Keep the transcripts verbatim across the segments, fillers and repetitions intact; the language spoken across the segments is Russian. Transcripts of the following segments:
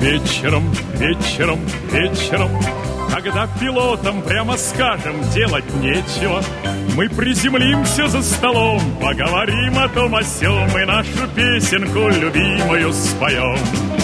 вечером, вечером, вечером, когда пилотам, прямо скажем, делать нечего, мы приземлимся за столом, поговорим о том о сём и нашу песенку любимую споем.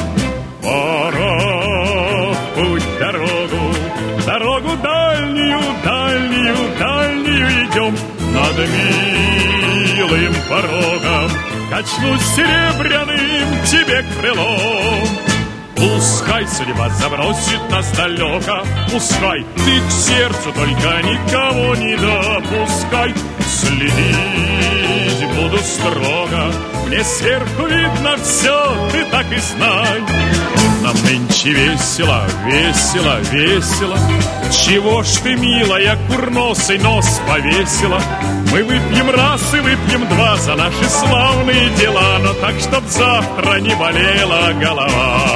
Пора в путь дорогу, дорогу дальнюю, дальнюю, дальнюю идем. Над милым порогом качнусь серебряным тебе крылом. Пускай судьба забросит нас далеко, пускай ты к сердцу только никого не допускай. Следить буду строго, мне сверху видно все, ты так и знай. Нам нынче весело, весело, весело. Чего ж ты, милая, курносый нос повесила? Мы выпьем раз и выпьем два за наши славные дела, но так, чтоб завтра не болела голова.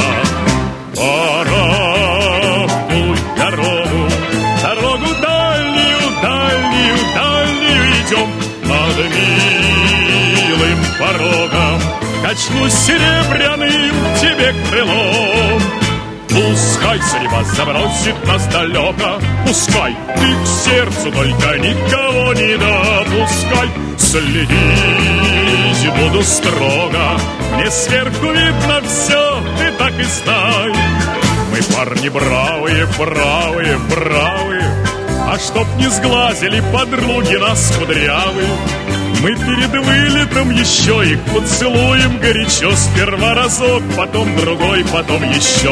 Пора в путь дорогу, дорогу дальнюю, дальнюю, дальнюю идем. Над милым порогом качнусь серебряным тебе крылом. Пускай судьба забросит нас далеко, пускай ты к сердцу только никого не допускай. Следить буду строго, мне сверху видно все, ты так и знай. Мы парни бравые, бравые, бравые, а чтоб не сглазили подруги нас кудрявые, мы перед вылетом еще их поцелуем горячо. Сперва разок, потом другой, потом еще.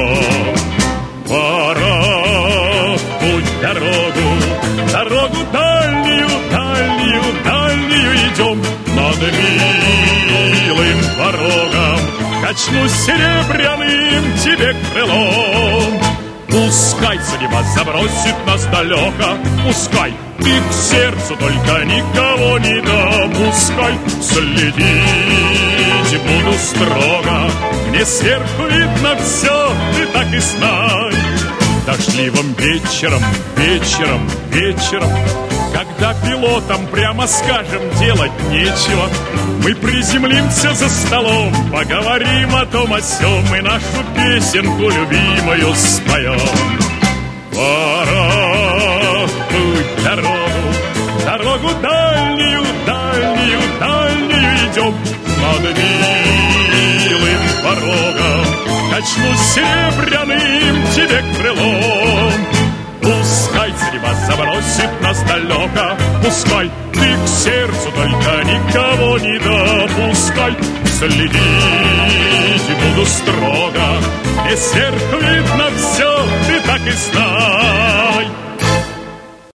Пора в путь дорогу, дорогу дальнюю, дальнюю, дальнюю идем. Над милым порогом качнусь серебряным тебе крылом. Пускай судьба забросит нас далеко, пускай ты к сердцу только никого не допускай. Следить буду строго, мне сверху видно все, ты так и знай. Дождливым вечером, вечером, вечером, когда пилотам, прямо скажем, делать нечего, мы приземлимся за столом, поговорим о том о сём и нашу песенку любимую споем. Пора в путь дорогу, дорогу дальнюю, дальнюю, дальнюю идем. Над милым порогом качнусь серебряным тебе крылом. Пускай судьба забросит нас далеко, пускай ты к сердцу только никого не допускай. Следить буду строго, и сверху видно все, ты так и знай.